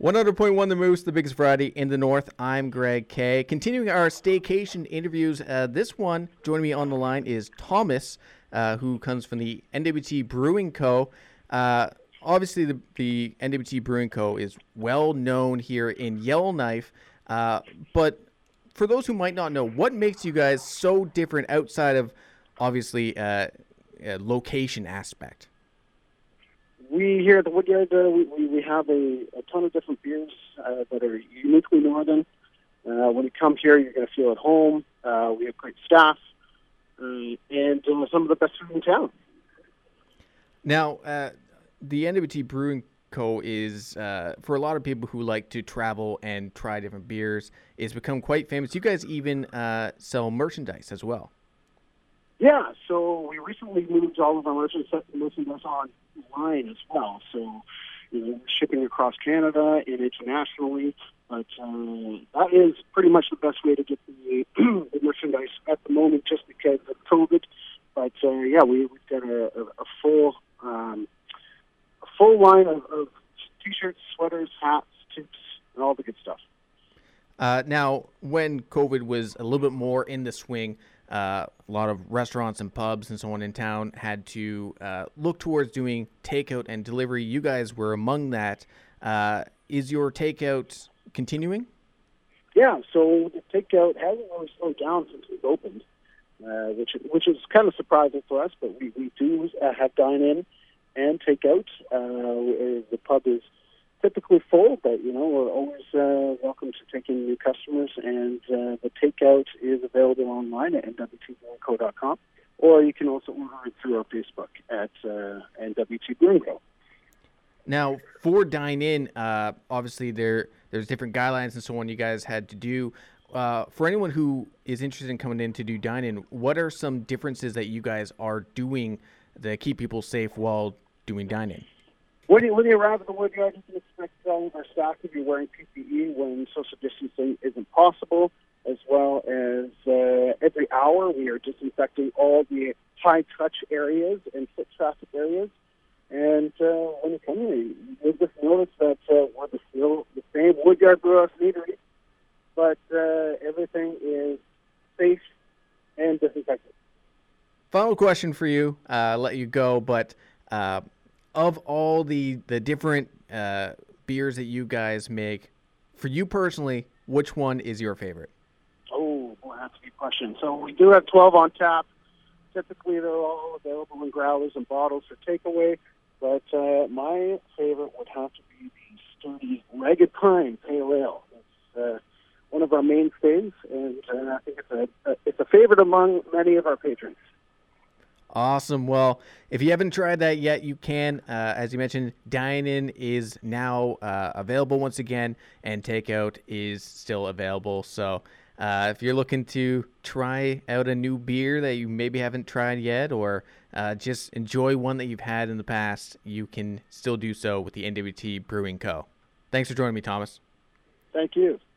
100.1 The Moose, the biggest variety in the north. I'm Greg Kay. Continuing our staycation interviews, this one, joining me on the line is Thomas, who comes from the NWT Brewing Co. Obviously, the NWT Brewing Co. is well known here in Yellowknife, but for those who might not know, what makes you guys so different outside of, obviously, a location aspect? We here at the Woodyard, we have a ton of different beers that are uniquely northern. When you come here, you're going to feel at home. We have great staff and some of the best food in town. Now, the NWT Brewing Co. is, for a lot of people who like to travel and try different beers, it's become quite famous. You guys even sell merchandise as well. Yeah, so we recently moved all of our merchandise online as well. So, shipping across Canada and internationally. But that is pretty much the best way to get the merchandise at the moment, just because of COVID. But we've got a full line of t-shirts, sweaters, hats, toques, and all the good stuff. Now, when COVID was a little bit more in the swing, a lot of restaurants and pubs and so on in town had to look towards doing takeout and delivery. You guys were among that. Is your takeout continuing? Yeah, so the takeout hasn't really slowed down since we've opened, which is kind of surprising for us, but we do have dine-in and takeout. The pub is typically full, but we're always welcome to take in new customers, and the takeout is available online at nwtbrewingco.com, or you can also order it through our Facebook at NWT Brewing Co. Now, for dine-in, obviously there's different guidelines and so on you guys had to do. For anyone who is interested in coming in to do dine-in, what are some differences that you guys are doing that keep people safe while doing dine-in? When you arrive at the Woodyard, you can expect all of our staff to be wearing PPE when social distancing isn't possible, as well as every hour we are disinfecting all the high-touch areas and foot traffic areas. And when you come in, you'll just notice that we're still the same Woodyard Brewhouse Eatery, but everything is safe and disinfected. Final question for you. I'll let you go, but of all the different beers that you guys make, for you personally, which one is your favorite? Oh, boy, that's a good question. So we do have 12 on tap. Typically, they're all available in growlers and bottles for takeaway. But my favorite would have to be the sturdy Ragged Pine Pale Ale. It's one of our mainstays, and I think it's a favorite among many of our patrons. Awesome. Well, if you haven't tried that yet, you can. As you mentioned, dine-in is now available once again, and takeout is still available. So if you're looking to try out a new beer that you maybe haven't tried yet, or just enjoy one that you've had in the past, you can still do so with the NWT Brewing Co. Thanks for joining me, Thomas. Thank you.